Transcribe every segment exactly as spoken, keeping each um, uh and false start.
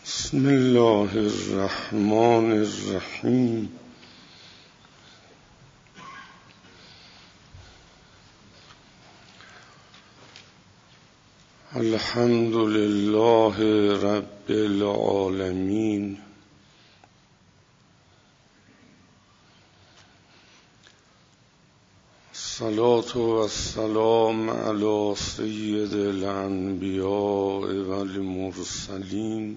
بسم الله الرحمن الرحیم. الحمد لله رب العالمین. الصلاة والسلام علی سید الانبیاء والمرسلین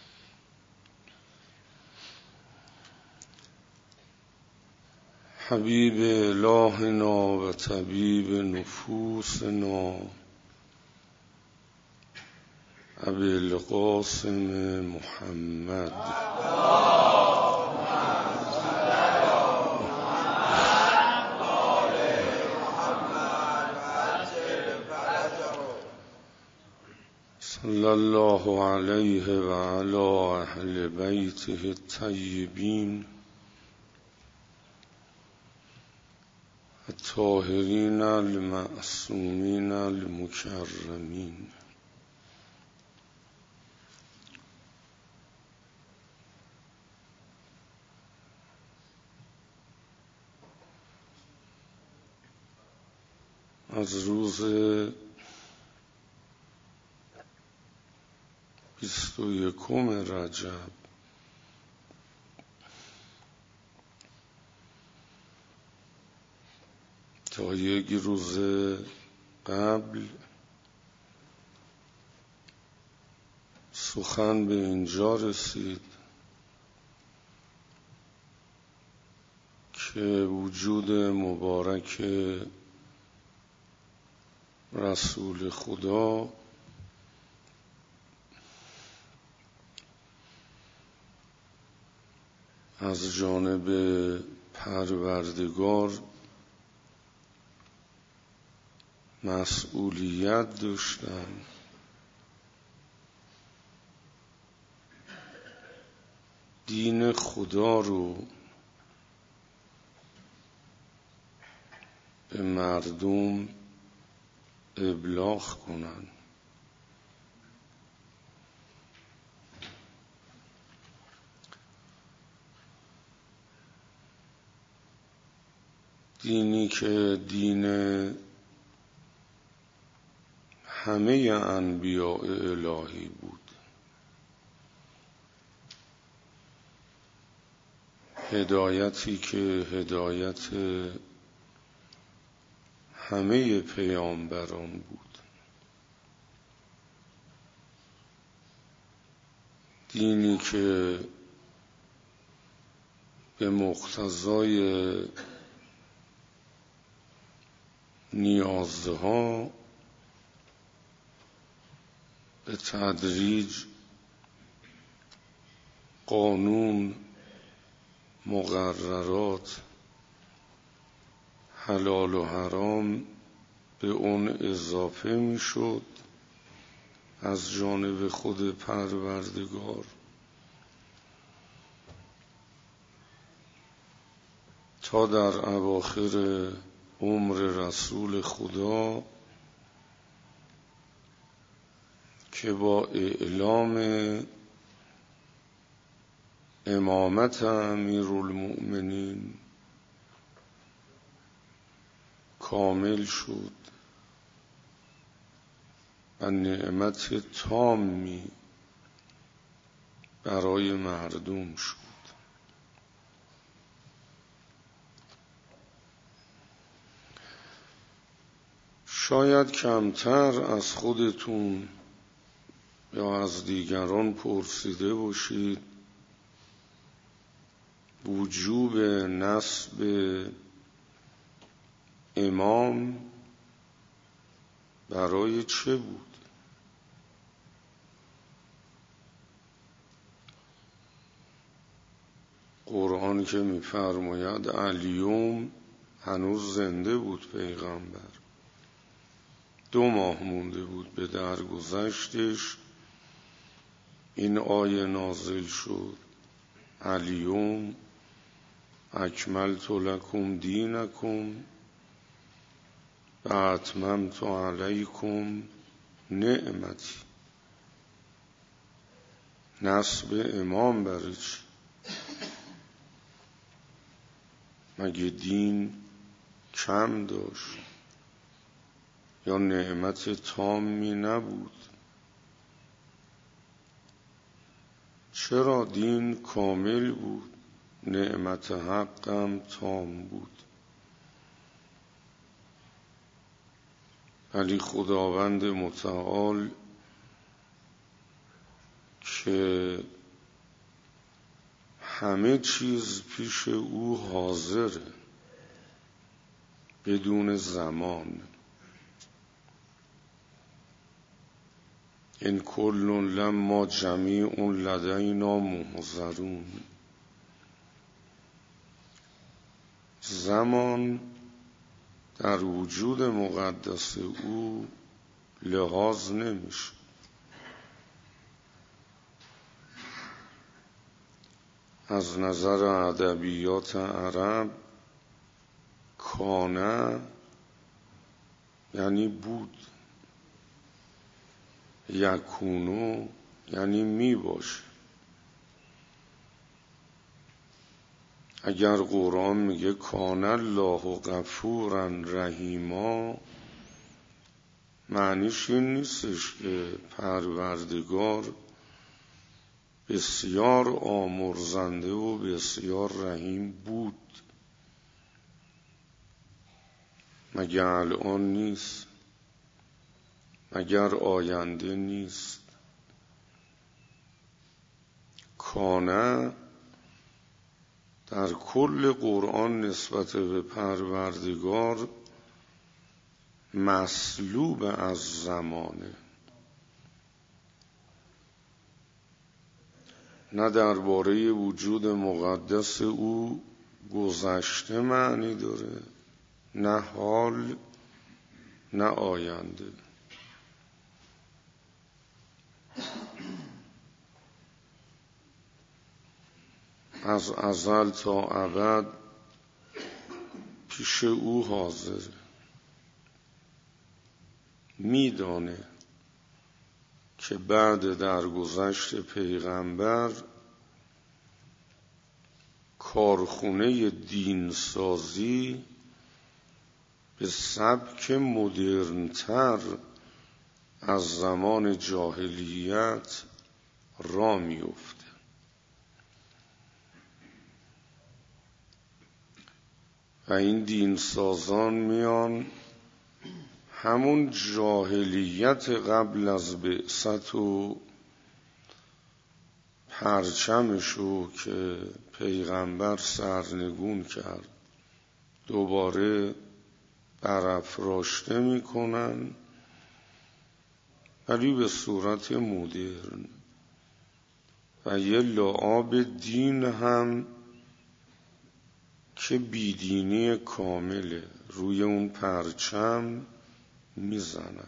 حبیب الهنا و طبیب نفوسنا ابی القاسم محمد صلی الله علیه و علی اهل بیته الطیبین الطاهرین المعصومین المکرمین. از روز بیست و یکم رجب تا یک روز قبل سخن به اینجا رسید که وجود مبارک رسول خدا از جانب پروردگار مسئولیت داشتن دین خدا رو به مردم ابلاغ کنن. دینی که دین همه انبیاء الهی بود. هدایتی که هدایت همه پیامبران بود. دینی که به مقتضای نیازها به تدریج قانون، مقررات، حلال و حرام به اون اضافه می شد از جانب خود پروردگار تا در اواخر عمر رسول خدا که با اعلام امامت امیرالمؤمنین کامل شد و نعمت تامی برای مردم شد. شاید کمتر از خودتون یا از دیگران پرسیده باشید وجوب نصب امام برای چه بود؟ قرآن که می‌فرماید الیوم هنوز زنده بود پیغمبر، دو ماه مونده بود به درگذشتش. این آیه نازل شد الیوم اکملت لکم دینکم و اتممت علیکم نعمتی. نسب امام برای چی؟ مگه دین کم داشت یا نعمت تامی نبود؟ چرا دین کامل بود، نعمت حقم تام بود. ولی خداوند متعال که همه چیز پیش او حاضره بدون زمان، این کل لما جمیع لدینا محضرون، زمان در وجود مقدس او لحاظ نمیشه. از نظر ادبیات عرب کانه یعنی بود، یکونو یعنی می باشه. اگر قرآن میگه کان الله غفورا رحیما، معنیش این نیستش که پروردگار بسیار آمرزنده و بسیار رحیم بود. مگر الان نیست؟ مگر آینده نیست؟ کانه در کل قرآن نسبت به پروردگار مسلوب از زمانه، نه درباره وجود مقدس او گذشته معنی داره، نه حال نه آینده. از ازل تا ابد پیش او حاضره، میدانه که بعد درگذشت پیغمبر کارخونه دینسازی به سبک مدرن‌تر از زمان جاهلیت را میفته. و این دینسازان میان همون جاهلیت قبل از بعثت و پرچمشو که پیغمبر سرنگون کرد دوباره برافراشته میکنن، ولی به صورت مدرن. و یه لعاب دین هم که بیدینی کامله روی اون پرچم میزنن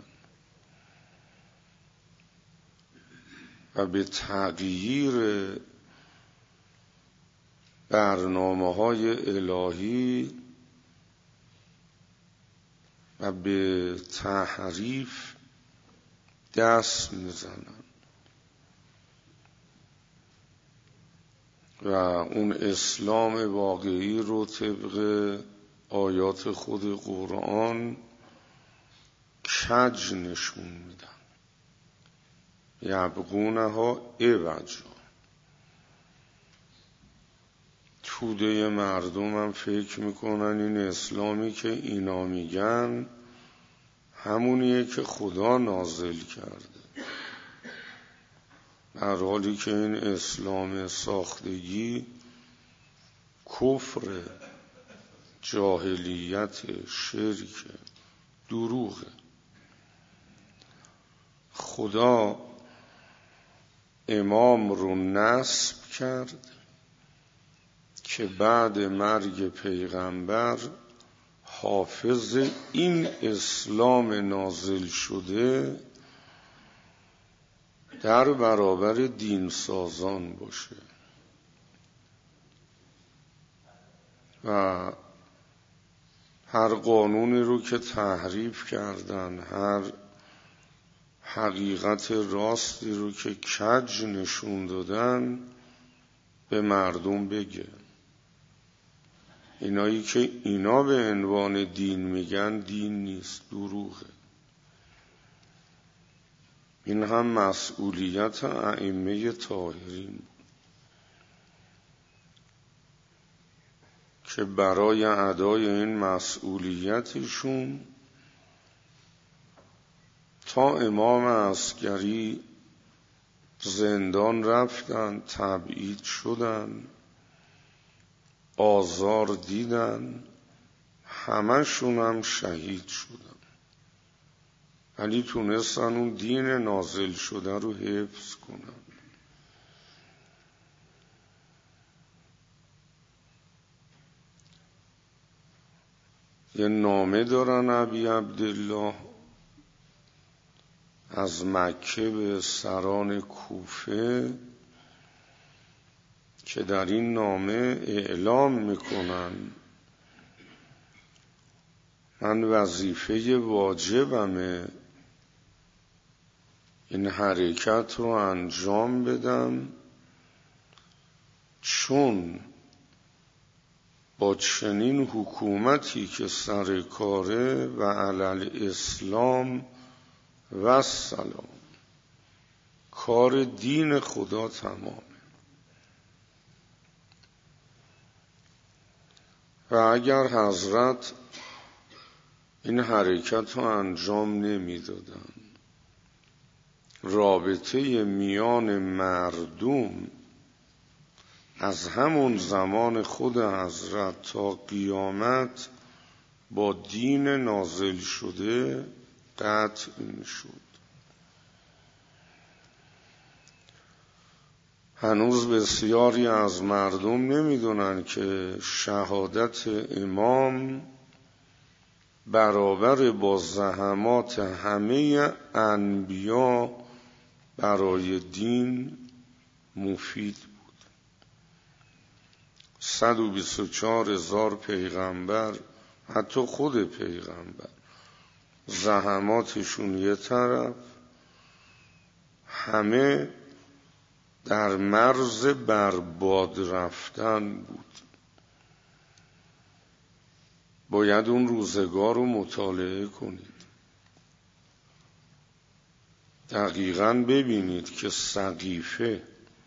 و به تغییر برنامه‌های الهی و به تحریف دست میزنن و اون اسلام واقعی رو طبق آیات خود قرآن کج نشون میدن. یبغونها عوجا. توده مردم هم فکر میکنن این اسلامی که اینا میگن همونیه که خدا نازل کرده، در حالی که این اسلام ساختگی کفر، جاهلیت، شرک، دروغه. خدا امام رو نصب کرد که بعد مرگ پیغمبر حافظ این اسلام نازل شده در برابر دینسازان باشه و هر قانونی رو که تحریف کردن، هر حقیقت راستی رو که کج نشون دادن به مردم بگه. اینایی که اینا به عنوان دین میگن دین نیست، دروغه. این هم مسئولیت ائمه طاهرین که برای ادای این مسئولیتشون تا امام عسکری زندان رفتن، تبعید شدن، آزار دیدن، همشون هم شهید شدن، ولی تونستن اون دین نازل شده رو حفظ کنن. یه نامه دارن ابی عبدالله از مکه به سران کوفه که در این نامه اعلام میکنن من وظیفه واجبمه این حرکت رو انجام بدم، چون با چنین حکومتی که سر کاره و علی اسلام و سلام کار دین خدا تمامه و اگر حضرت این حرکت رو انجام نمیدادن، رابطه میان مردم از همون زمان خود حضرت تا قیامت با دین نازل شده قطع میشد. هنوز بسیاری از مردم نمیدونن که شهادت امام برابر با زحمات همه انبیا برای دین مفید بود. صد و بیست و چهار هزار پیغمبر، حتی خود پیغمبر، زحماتشون یه طرف، همه در مرز برباد رفتن بود. باید اون روزگار رو مطالعه کنید، دقیقاً ببینید که سقیفه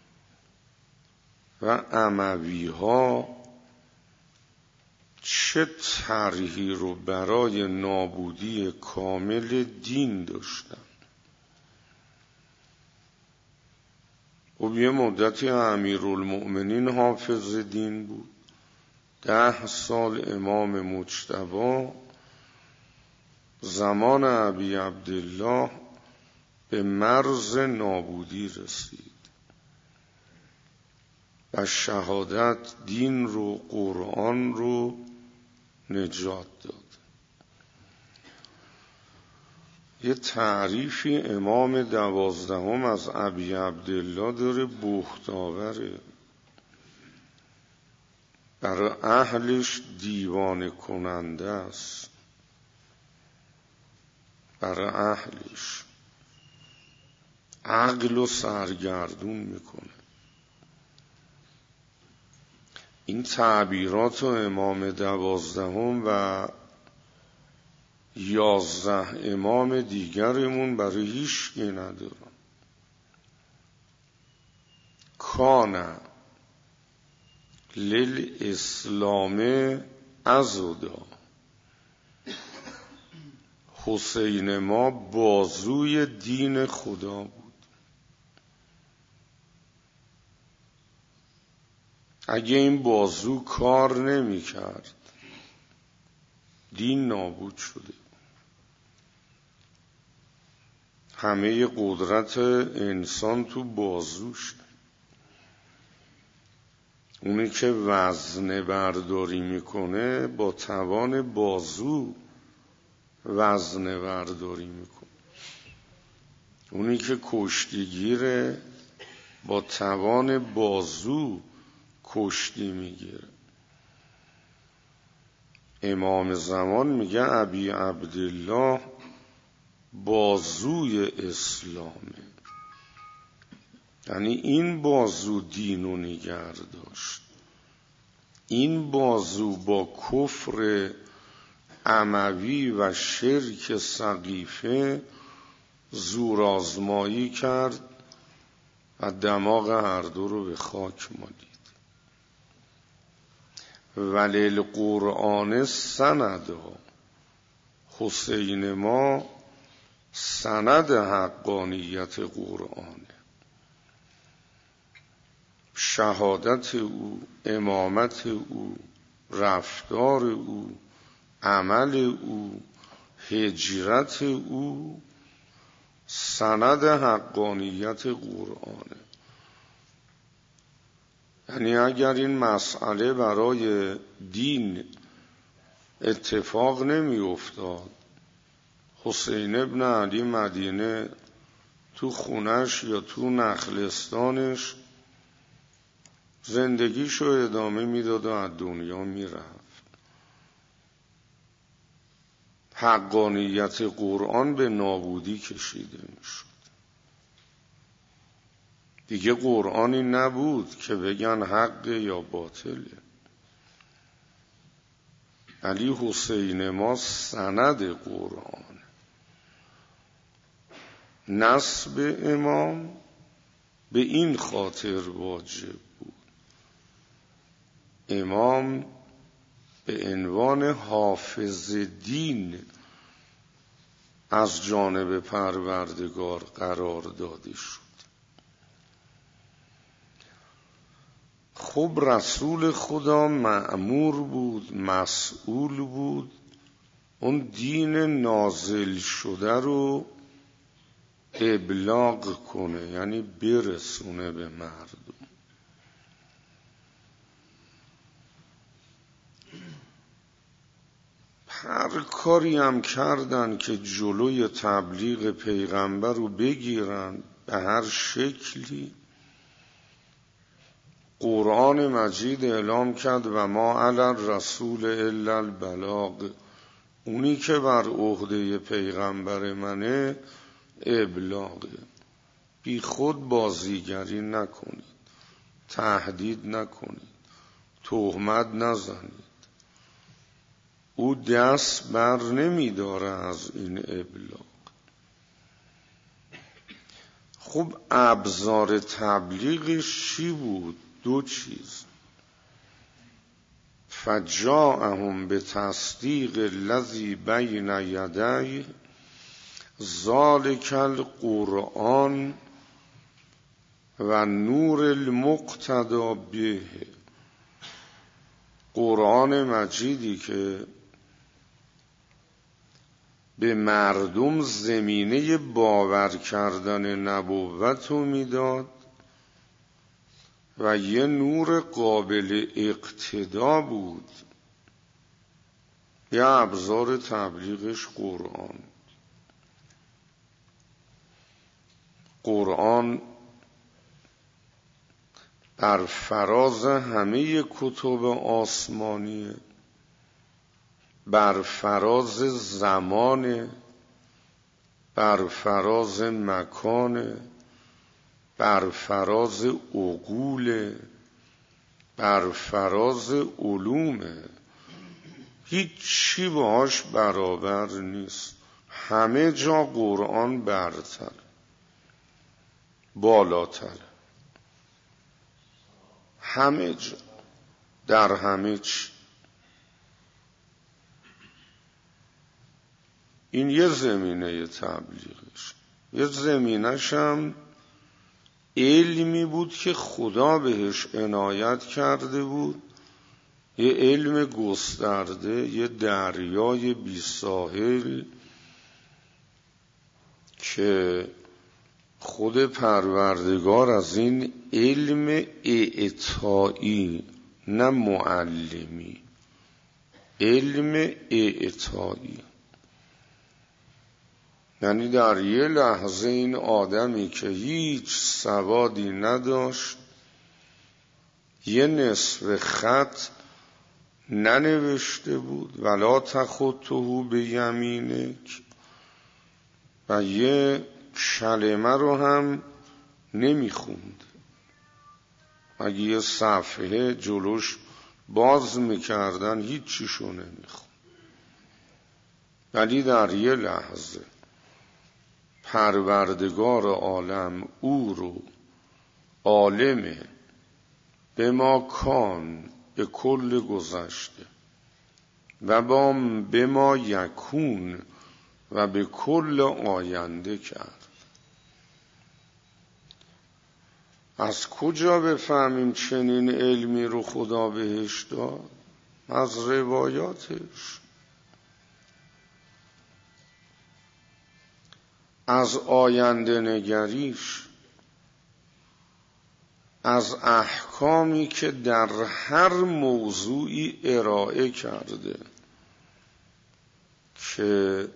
و اموی ها چه طرحی رو برای نابودی کامل دین داشتن. و یه مدتی امیرالمؤمنین حافظ دین بود، ده سال امام مجتبی، زمان ابی عبدالله به مرز نابودی رسید و شهادت دین رو، قرآن رو نجات داد. یه تعریفی امام دوازدهم از ابی عبدالله داره، بهتاوره، برای اهلش دیوانه کننده است، برای اهلش عقل و سرگردون میکنه. این تعبیرات و امام دوازدهم و یازده امام دیگرمون برای هیچ کی ندارن. کان للاسلام عضدا، حسین ما بازوی دین خدا بود. اگه این بازو کار نمی کرد دین نابود شده. همه قدرت انسان تو بازوش. اونی که وزنه برداری میکنه با توان بازو وزنه برداری میکنه. اونی که کشتیگیره با توان بازو کشتی میگیره. امام زمان میگه ابی عبدالله بازوی اسلامه، یعنی این بازو دین رو نگه داشت. این بازو با کفر اموی و شرک سقیفه زورآزمایی کرد و دماغ هر دو رو به خاک مالید. ولیل قرآن سندا، حسین ما سند حقانیت قرآنه. شهادت او، امامت او، رفتار او، عمل او، هجرت او سند حقانیت قرآنه. یعنی اگر این مسئله برای دین اتفاق نمی افتاد، حسین ابن علی مدینه تو خونش یا تو نخلستانش زندگیشو ادامه میداد و از دنیا میرفت. حقانیت قرآن به نابودی کشیده میشد. دیگه قرآنی نبود که بگن حق یا باطله. علی حسین ما سند قرآن. نسب امام به این خاطر واجب بود. امام به عنوان حافظ دین از جانب پروردگار قرار داده شد. خب رسول خدا مأمور بود، مسئول بود، اون دین نازل شده رو ابلاغ کنه، یعنی برسونه به مردم. هر کاری هم کردن که جلوی تبلیغ پیغمبر رو بگیرن به هر شکلی، قرآن مجید اعلام کرد و ما علی الرسول الا البلاغ. اونی که بر عهده پیغمبر منه ابلاغه. بی خود بازیگری نکنید، تهدید نکنید، تهمت نزنید. او دست بر نمی داره از این ابلاغ. خب ابزار تبلیغش چی بود؟ دو چیز. فجاءهم بتصدیق الذی بین یدیه ذالک القرآن و نور المقتدی به. قرآن مجیدی که به مردم زمینه باور کردن نبوت رو میداد و یه نور قابل اقتدا بود. یه ابزار تبلیغش قرآن. قرآن بر فراز همه کتب آسمانیه، بر فراز زمان، بر فراز مکان، بر فراز عقول، بر فراز علومه. هیچ چی باهاش برابر نیست. همه جا قرآن برتر، بالاتر. همه جا، در همه چی. این یه زمینه تبلیغش. یه زمینش هم علمی بود که خدا بهش عنایت کرده بود. یه علم گسترده، یه دریای بی ساحل که خود پروردگار از این علم اعطایی، نه معلمی، علم اعطایی، یعنی در یه لحظه این آدمی که هیچ سوادی نداشت، یه نصف خط ننوشته بود، ولا تخطه به یمینک، و یه کلمه رو هم نمیخوند. اگه یه صفحه جلوش باز میکردن هیچ چیشو نمیخوند. ولی در یه لحظه پروردگار عالم او رو عالم به ما کان به کل گذشته و با به ما یکون و به کل آینده کرد. از کجا بفهمیم چنین علمی رو خدا بهش داد؟ از روایاتش، از آینده نگریش، از احکامی که در هر موضوعی ارائه کرده که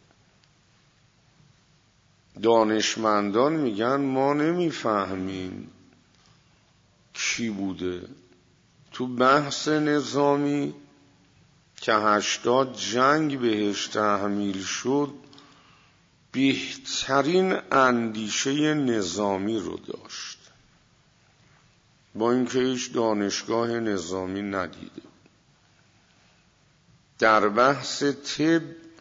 دانشمندان میگن ما نمیفهمیم کی بوده. تو بحث نظامی که هشتاد جنگ بهش تحمیل شد بهترین اندیشه نظامی رو داشت، با اینکه هیچ دانشگاه نظامی ندیده. در بحث طب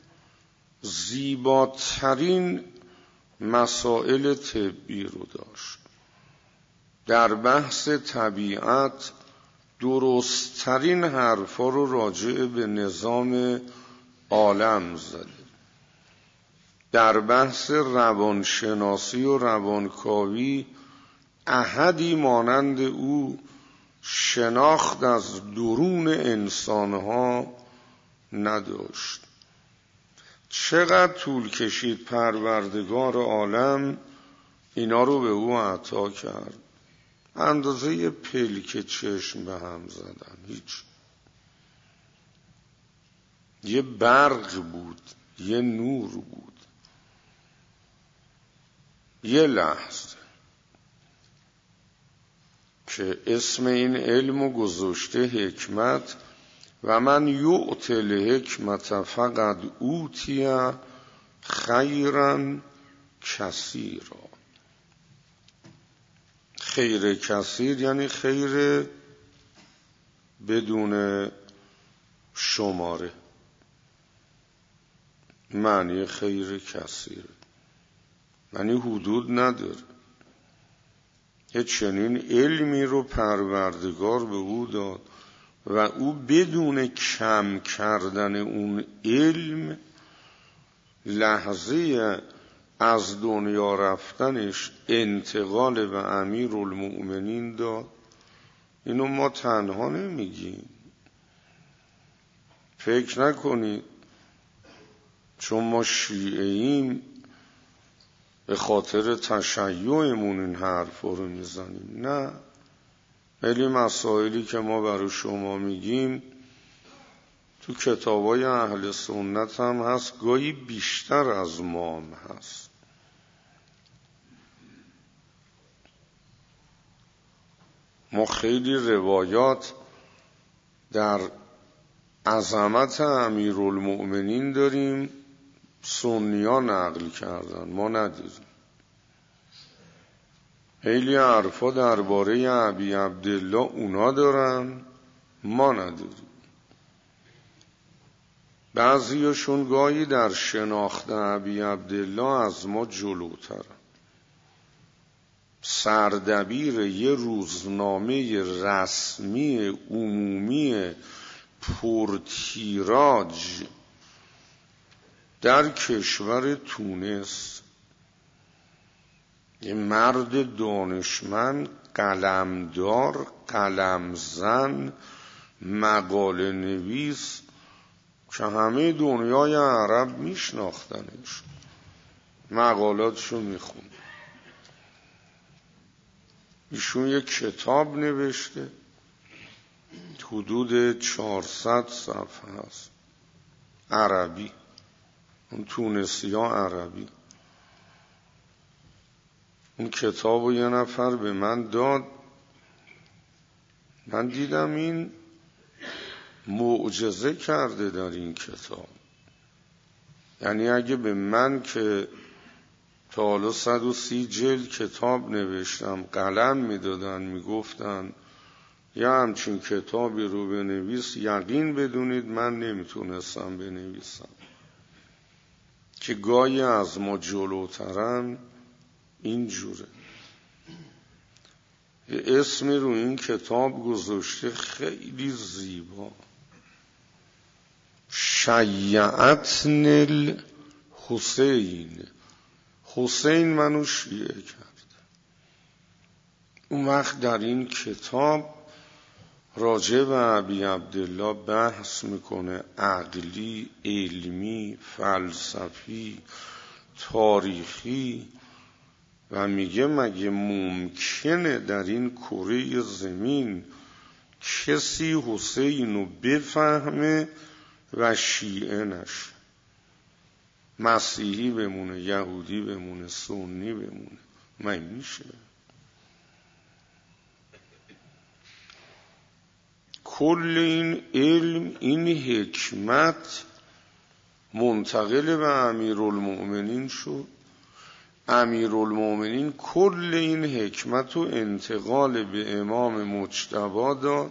زیباترین مسائل طبی رو داشت. در بحث طبیعت درستترین حرفا رو راجع به نظام عالم زده. در بحث روانشناسی و روانکاوی احدی مانند او شناخت از درون انسانها نداشت. چقدر طول کشید پروردگار عالم اینا رو به او عطا کرد؟ اندازه یه پلک چشم به هم زدن. هیچ. یه برق بود، یه نور بود، یه لحظه که اسم این علم گذاشته حکمت. و من یؤت الحکمت فقد اوتی خیرا کثیرا. خیر کثیر یعنی خیر بدون شماره. معنی خیر کثیر یعنی حدود نداره. یه چنین علمی رو پروردگار به او داد و او بدون کم کردن اون علم لحظه از دنیا رفتنش انتقال به امیرالمؤمنین داد. اینو ما تنها نمیگیم. فکر نکنید چون ما شیعه‌ایم به خاطر تشیعمون این حرف رو میزنیم. نه، خیلی مسائلی که ما برای شما میگیم تو کتابای اهل سنت هم هست، گاهی بیشتر از ما هم هست. ما خیلی روایات در عظمت امیرالمؤمنین داریم سنی‌ها نقل کردن، ما نداریم. خیلی حرفا درباره ابی عبدالله اونا دارن، ما نداریم. بعضیاشون گاهی در شناخت ابی عبدالله از ما جلوترن. سردبیر یه روزنامه رسمی عمومی پرتیراژ در کشور تونس، یه مرد دانشمند، قلمدار، قلمزن، مقاله نویس که همه دنیای عرب میشناختنش، مقالاتشو میخوند. ایشون یک کتاب نوشته حدود چهارصد صفحه هست، عربی. اون تونسی ها عربی. اون کتاب رو یه نفر به من داد. من دیدم این معجزه کرده در این کتاب. یعنی اگه به من که تا حالا صد و سی جلد کتاب نوشتم، قلم میدادن میگفتن یه همچین کتابی رو بنویس، یقین بدونید من نمیتونستم بنویسم. که گاهی از ما جلوترن اینجوره. یه اسمی رو این کتاب گذاشته خیلی زیبا، شیعتن الحسین، حسین منو شیعه کرد. اون وقت در این کتاب راجع به ابی عبدالله بحث میکنه، عقلی، علمی، فلسفی، تاریخی، و میگه مگه ممکنه در این کره زمین کسی حسین رو بفهمه و شیعه نشه؟ مسیحی بمونه، یهودی بمونه، سنی بمونه، من میشه؟ کل این علم، این حکمت منتقل به امیرالمؤمنین شد. امیرالمؤمنین کل این حکمت رو انتقال به امام مجتبی داد.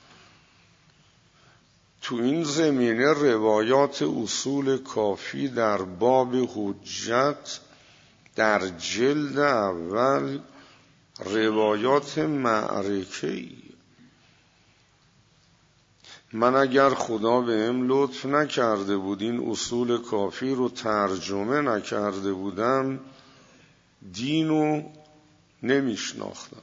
تو این زمینه روایات اصول کافی در باب حجت در جلد اول روایات معرکه‌ای. من اگر خدا بهم لطف نکرده بود این اصول کافی رو ترجمه نکرده بودم، دینو نمیشناختم.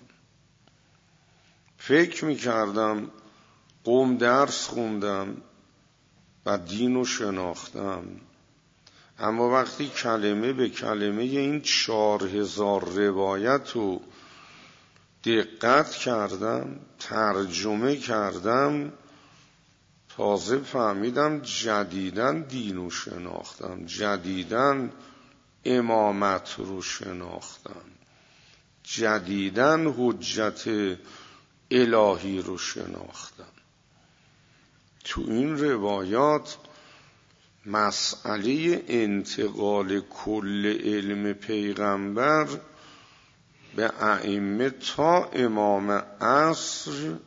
فکر میکردم قوم درس خوندم و دینو شناختم، اما وقتی کلمه به کلمه این چهار هزار روایت رو دقت کردم، ترجمه کردم، تازه فهمیدم جدیداً دینو شناختم، جدیداً امامت رو شناختم، جدیداً حجت الهی رو شناختم. تو این روایات مسئله انتقال کل علم پیغمبر به ائمه تا امام عصر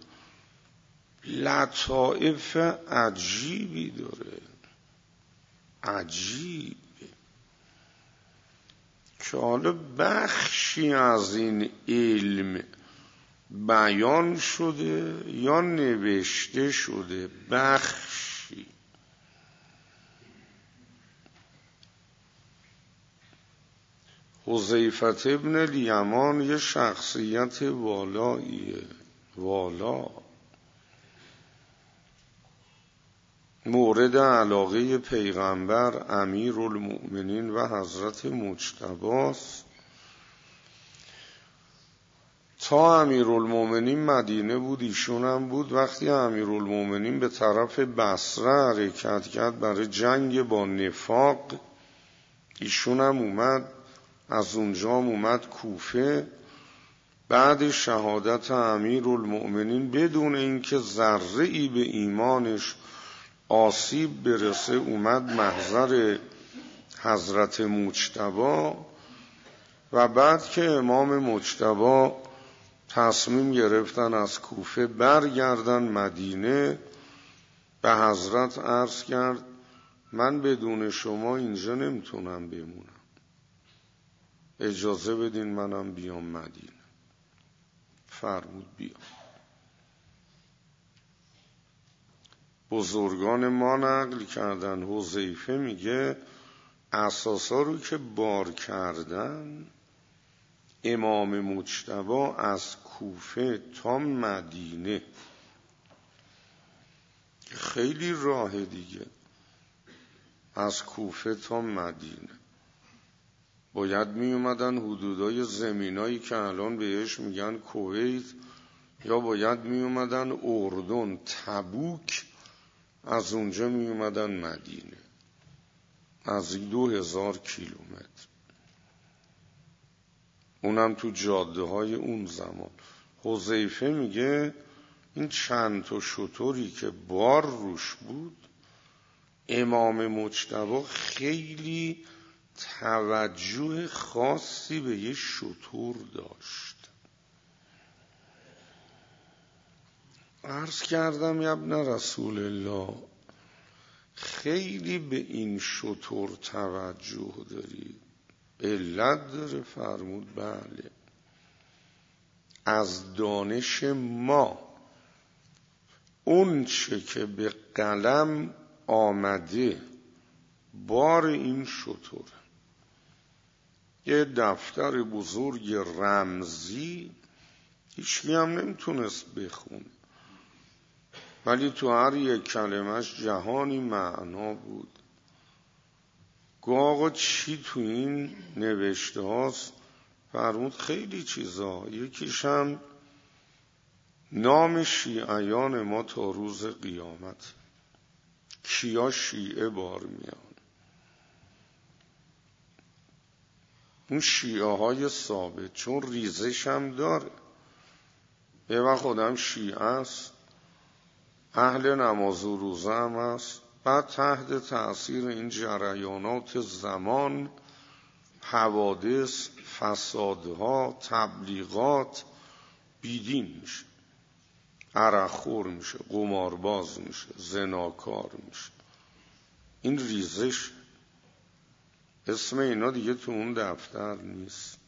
لطائف عجیبی داره، عجیب، که حالا بخشی از این علم بیان شده یا نوشته شده، بخشی. حذیفه ابن الیمان یه شخصیت والاییه، والا، مورد علاقه پیغمبر امیرالمؤمنین و حضرت مجتبی است. تا امیرالمؤمنین مدینه بود ایشون هم بود. وقتی امیرالمؤمنین به طرف بصره حرکت کرد برای جنگ با نفاق، ایشون هم اومد، از اونجا اومد کوفه. بعد شهادت امیرالمؤمنین بدون اینکه ذره‌ای به ایمانش آسیب برسه اومد محضر حضرت مجتبی، و بعد که امام مجتبی تصمیم گرفتن از کوفه برگردن مدینه، به حضرت عرض کرد من بدون شما اینجا نمیتونم بمونم، اجازه بدین منم بیام مدینه. فرمود بیام. بزرگان ما نقل کردن، حذیفه میگه اساسا رو که بار کردن، امام مجتبی از کوفه تا مدینه، خیلی راه دیگه، از کوفه تا مدینه باید می اومدن حدودای زمینایی که الان بهش میگن کویت، یا باید می اومدن اردن، تبوک، از اونجا می اومدن مدینه، از دو هزار کیلومتر، اونم تو جاده های اون زمان. حذیفه میگه این چند تا شتری که بار روش بود، امام مجتبی خیلی توجه خاصی به یه شتر داشت. عرض کردم یا ابن رسول الله خیلی به این شتر توجه داری؟ علت داره؟ فرمود بله. از دانش ما اون چه که به قلم آمده بار این شتر، یه دفتر بزرگ رمزی هیچکی هم نمیتونست بخونه، ولی تو هر یک کلمش جهانی معنا بود. گو آقا چی تو این نوشته هاست؟ فرمود خیلی چیزا، یکیش هم نام شیعیان ما تا روز قیامت، کیا شیعه بار میان. اون شیعه های ثابت، چون ریزش هم داره. یه وقت خودم شیعه است، اهل نماز و روزه هم است، بعد تحت تأثیر این جریانات زمان، حوادث، فسادها، تبلیغات بیدین میشه، عرقخور میشه، قمارباز میشه، زناکار میشه. این ریزش، اسم اینا دیگه تو اون دفتر نیست.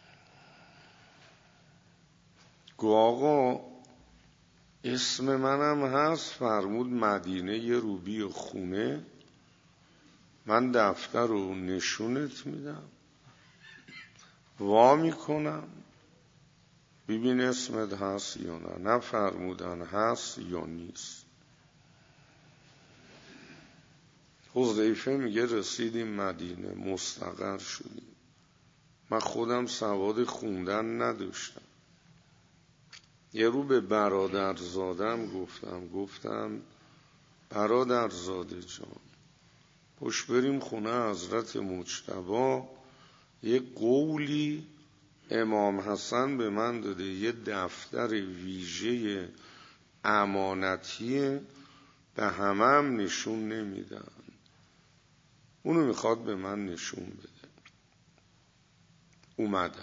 گو آقا اسم منم هست. فرمود مدینه یه روبی خونه، من دفتر رو نشونت میدم، وا میکنم، ببین اسمت هست یا نه. نه فرمودن هست یا نیست. حذیفه میگه رسیدیم مدینه، مستقر شدیم. من خودم سواد خوندن نداشتم. یه رو به برادرزادم گفتم گفتم برادرزاده جان، پشت بریم خونه حضرت مجتبی، یه قولی امام حسن به من داده، یه دفتر ویژه امانتیه، به همه هم نشون نمیدن، اونو میخواد به من نشون بده. اومدم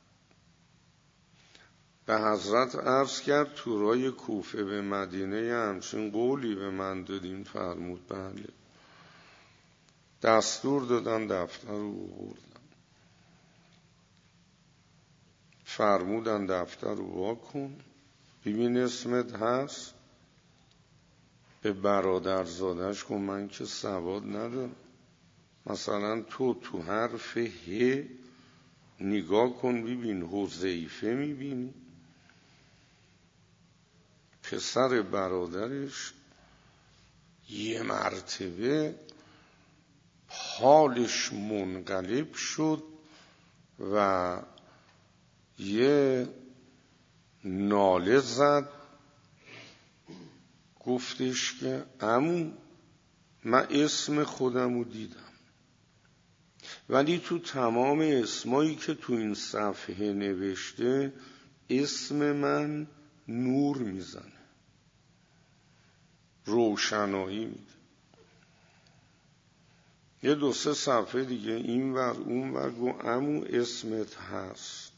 به حضرت عرض کرد تو رای کوفه به مدینه همچین قولی به من دادین؟ فرمود بله. دستور دادن دفتر رو بردم. فرمودن دفتر رو وا کن، ببین اسمت هست. به برادرزادش کن من که سواد ندارم، مثلا تو تو حرف ه نگاه کن ببین حذیفه میبینی. پسر برادرش یه مرتبه حالش منقلب شد و یه ناله زد، گفتش که عمو من اسم خودمو دیدم، ولی تو تمام اسمایی که تو این صفحه نوشته اسم من نور میزنه، روشنایی میده. یه دو سه صفحه دیگه این ور اون ور گو عمو اسمت هست.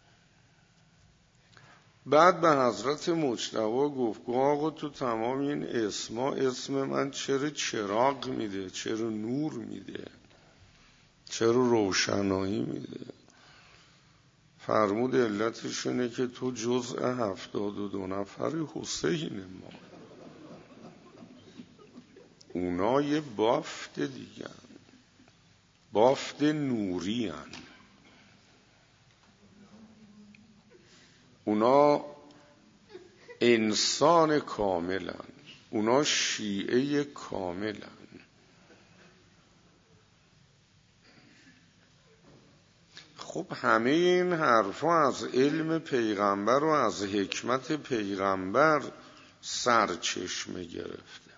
بعد به حضرت مجتبی گفت گو آقا تو تمام این اسما اسم من چرا چراغ میده، چرا نور میده، چرا روشنایی میده؟ فرمود علتش اینه که تو جزء هفتاد و دو نفر حسین ما، اونا یه بافت دیگه، بافت نوری هن. اونا انسان کاملن، اونا شیعه کاملن. خب همه این حرفا از علم پیغمبر و از حکمت پیغمبر سرچشمه گرفته.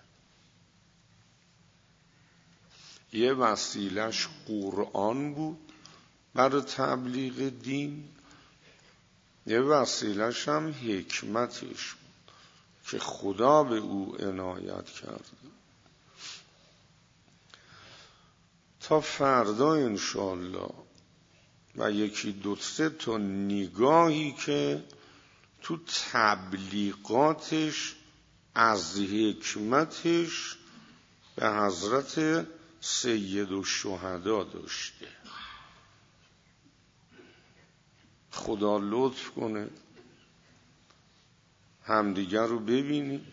یه وسیلش قرآن بود برای تبلیغ دین، یه وسیلش هم حکمتش بود که خدا به او عنایت کرده. تا فردا انشالله و یکی دو سه تا نگاهی که تو تبلیغاتش از حکمتش به حضرت سید الشهدا داشته. خدا لطف کنه همدیگر رو ببینیم.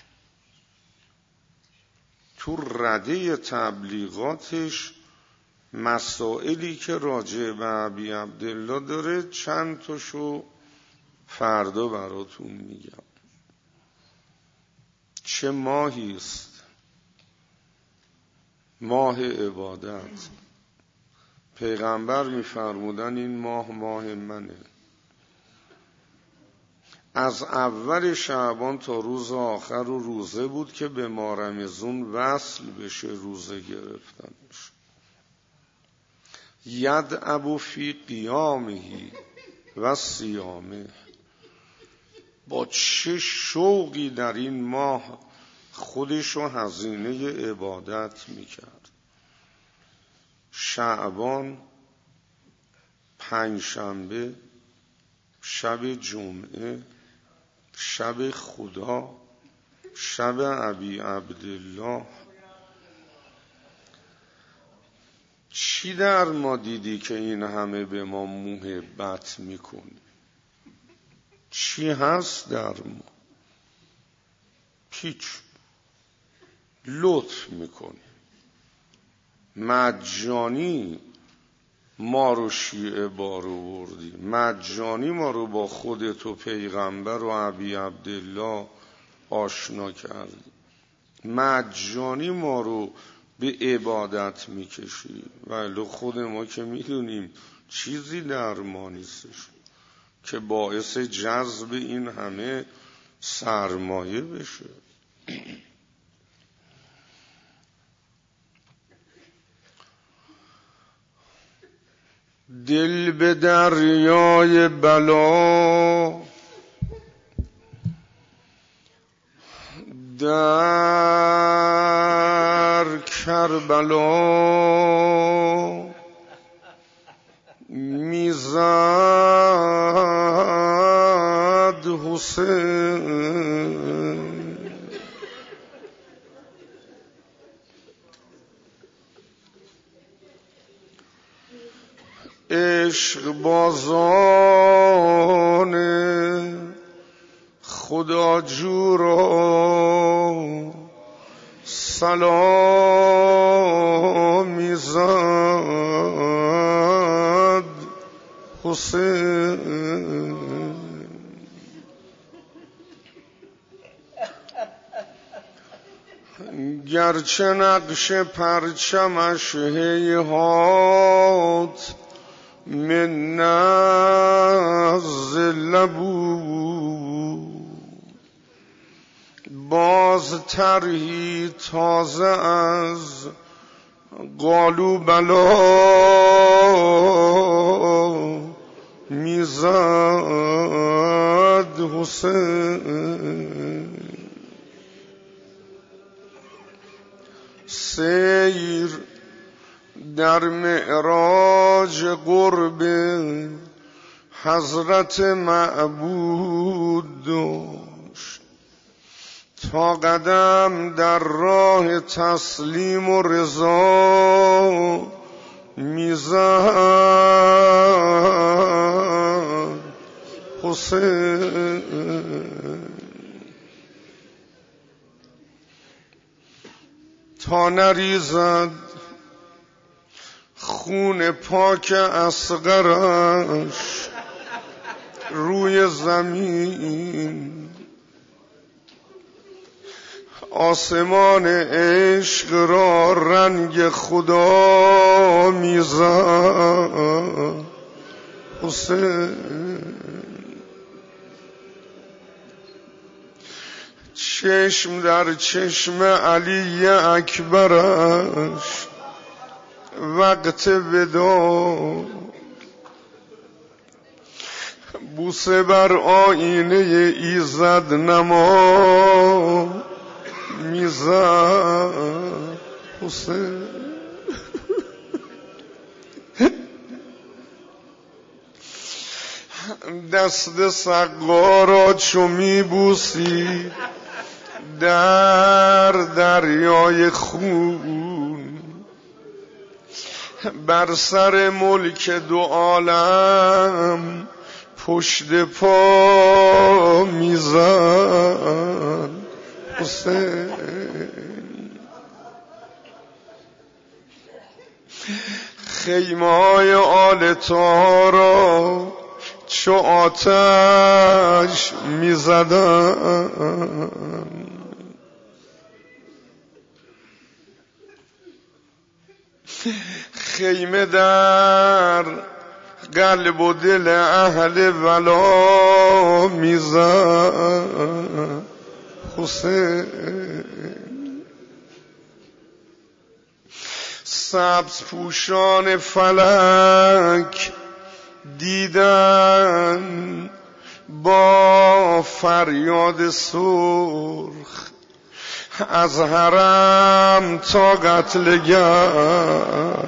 تو رده تبلیغاتش مسائلی که راجع به ابی عبدالله داره چند تاشو فردا براتون میگم. چه ماهی است؟ ماه عبادت. پیغمبر میفرمودن این ماه ماه منه. از اول شعبان تا روز آخر و روزه بود که به ماه رمضان وصل بشه روزه گرفتنش. یدعب فی قیامه و صیامه. با چه شوقی در این ماه خودشو هزینه عبادت میکرد. شعبان، پنجشنبه، شب جمعه، شب خدا، شب ابی عبدالله. چی در ما دیدی که این همه به ما محبت میکنی؟ چی هست در ما؟ هیچ. لطف میکنی، مجانی ما رو شیعه بار آوردی، مجانی ما رو با خودت و پیغمبر و ابی عبدالله آشنا کردی، مجانی ما رو به عبادت میکشی. ولی خود ما که میدونیم چیزی در ما نیستش که باعث جذب این همه سرمایه بشه. دل به دریای بلا در کربلا میزد حسین. عشق بازان خدا جورا سلام میزد حسین. گرچه نقش پرچمش هیهات من نزل بود، باز طرحی تازه از قالوا بلا میزد حسین. سیر در معراج قرب حضرت معبود داشت، تا قدم در راه تسلیم و رضا میزد حسین. تا نریزد خون پاک اصغرش روی زمین، آسمان عشق را رنگ خدا میزد حسین. چشم در چشم علی اکبرش وقت ودا، بوسه بر آینه ایزد نما میزد حسین. دست سقا را چو میبوسی در دریای خون، بر سر ملک دو عالم پشت پا میزن حسین. خیمه های آل طاها چو آتش میزدن، خیمه در قلب و دل اهل ولا میزد حسین. سبز پوشان فلک دیدن با فریاد سرخ، از حرم تا قتلگاه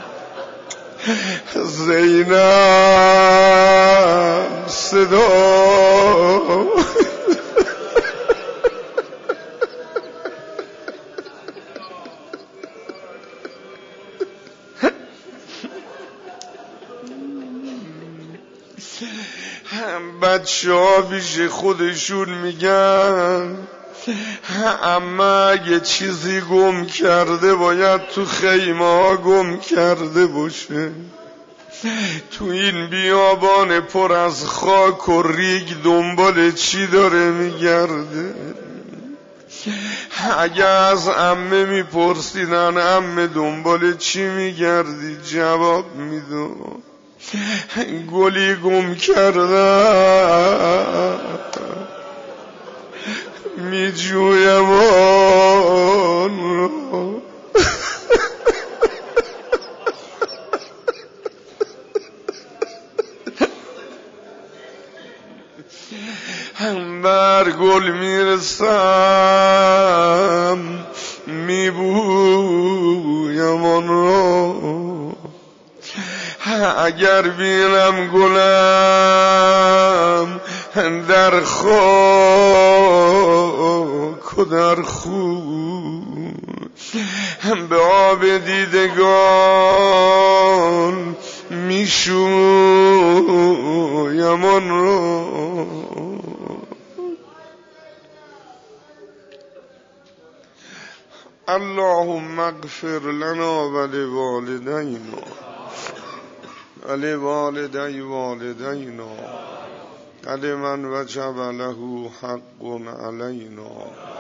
زینب صدا بچه ها پیش خودشون میگن اما اگه چیزی گم کرده باید تو خیمه ها گم کرده باشه. تو این بیابان پر از خاک و ریگ دنبال چی داره میگرده؟ اگه از عمه میپرسیدن عمه دنبال چی میگردی، جواب میدو گلی گم کردم میجویم آن رو. بر گل میرسم میبویم آن رو، اگر بینم گلم در خاک و در خون، به آب دیدگان میشویم آن رو. اللهم اغفر لنا ولوالدینا ولوالدی والدینا ولمن وجب له حق علینا.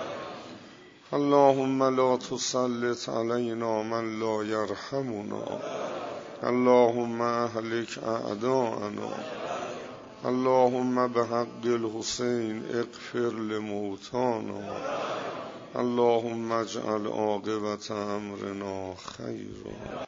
اللهم لا تسلط علینا من لا یرحمنا. اللهم اهلک اعداءنا. اللهم بحق الحسین اغفر لموتانا. اللهم اجعل عاقبت امرنا خیرا.